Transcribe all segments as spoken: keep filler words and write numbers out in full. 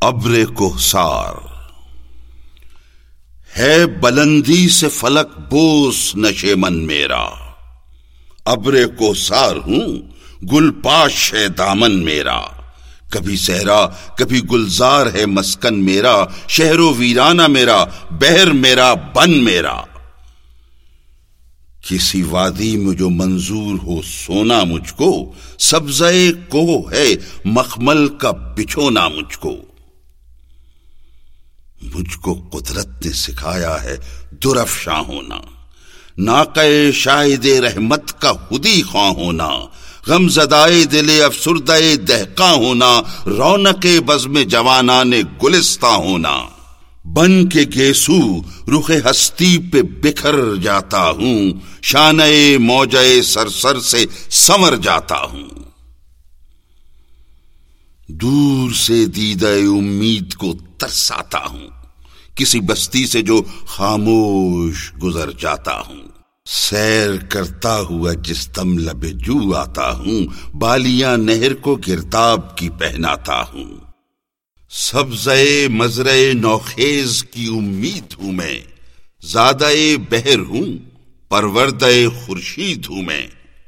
ابر کوہسار ہے بلندی سے فلک بوس نشے من میرا، ابر کوہسار ہوں گل پاش ہے دامن میرا، کبھی صحرا کبھی گلزار ہے مسکن میرا، شہر و ویرانہ میرا، بحر میرا، بن میرا، کسی وادی میں جو منظور ہو سونا مجھ کو، سبزے کوہ ہے مخمل کا بچھونا مجھ کو، مجھ کو قدرت نے سکھایا ہے درفشاں ہونا، ناقہ شاہد رحمت کا خودی خواہ ہونا، غم زدائے دل افسردہ دہقاں ہونا، رونق بزم جوانان گلستاں ہونا، بن کے گیسو رخ ہستی پہ بکھر جاتا ہوں، شانہ موجہ سرسر سے سنور جاتا ہوں، دور سے دیدہ امید کو ترساتا ہوں، کسی بستی سے جو خاموش گزر جاتا ہوں، سیر کرتا ہوا جس دم لب جو آتا ہوں، بالیاں نہر کو گرداب کی پہناتا ہوں، سبزے مزرعے نوخیز کی امید ہوں میں، زادہ بحر ہوں پروردہ خورشید ہوں میں،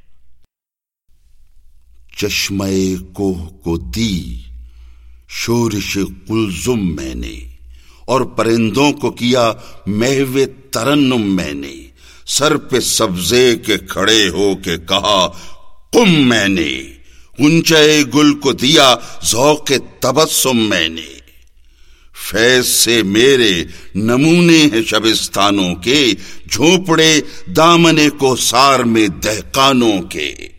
چشمہ کوہ کو دی شورش قلزم میں نے، اور پرندوں کو کیا محو ترنم میں نے، سر پہ سبزے کے کھڑے ہو کے کہا قم میں نے، غنچۂ گل کو دیا ذوق تبسم میں نے، فیض سے میرے نمونے ہیں شبستانوں کے، جھونپڑے دامن کوہسار میں دہقانوں کے۔